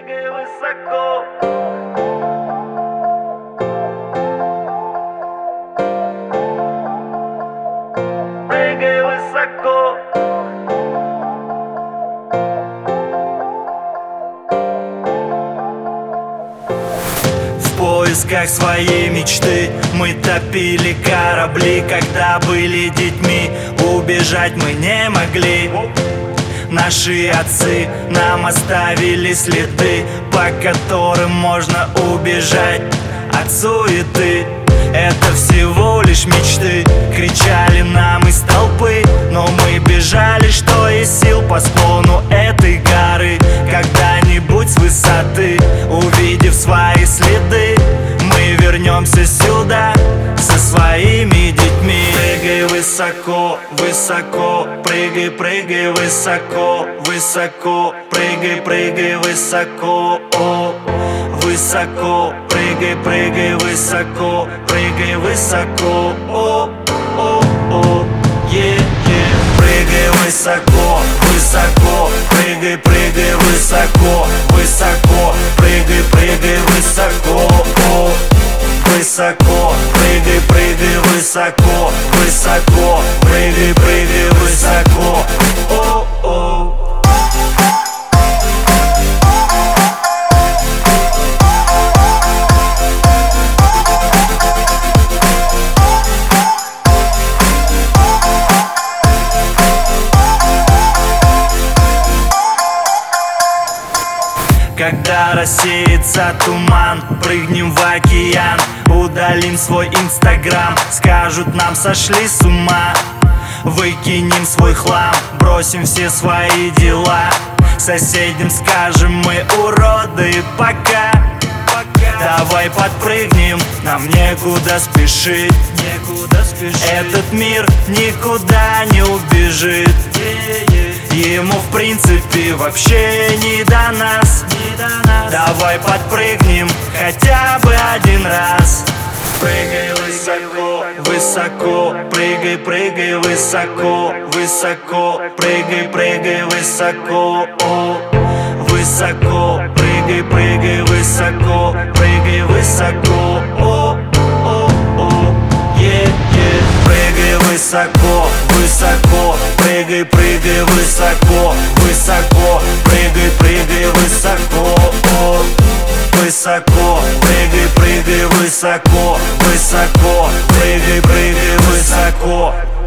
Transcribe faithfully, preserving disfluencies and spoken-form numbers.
Прыгай высоко. Прыгай высоко. В поисках своей мечты мы топили корабли, когда были детьми. Убежать мы не могли. Наши отцы нам оставили следы, по которым можно убежать от суеты. Это всего лишь мечты, кричали нам из толпы, но мы бежали, что есть сил, по склону этой горы. Когда-нибудь с высоты, увидев свои следы, мы вернемся сюда со своими детьми. Прыгай высоко, высоко, прыгай, прыгай высоко, высоко, прыгай, прыгай высоко, о, высоко, прыгай, прыгай высоко, прыгай высоко, о, о, о, е, е. Прыгай высоко, высоко, прыгай, прыгай высоко, высоко, прыгай, прыгай высоко, о, высоко, прыгай, прыгай высоко, высоко, прыгай, прыгай высоко, о, о. Когда рассеется туман, прыгнем в океан, удалим свой инстаграм, скажут нам сошли с ума. Выкинем свой хлам, бросим все свои дела, соседям скажем мы уроды пока. Давай подпрыгнем, нам некуда спешить, некуда спешить. Этот мир никуда не убежит, ему в принципе вообще не до нас, не до нас. Давай подпрыгнем хотя бы один раз. Прыгай высоко, высоко, прыгай, прыгай высоко, высоко, прыгай, прыгай высоко, о, высоко, прыгай, прыгай высоко, прыгай высоко, о, о, о, е, е. Прыгай высоко, высоко, прыгай, прыгай высоко, высоко, прыгай, прыгай высоко, о, высоко, прыгай, прыгай высоко, высоко, прыгай, прыгай высоко.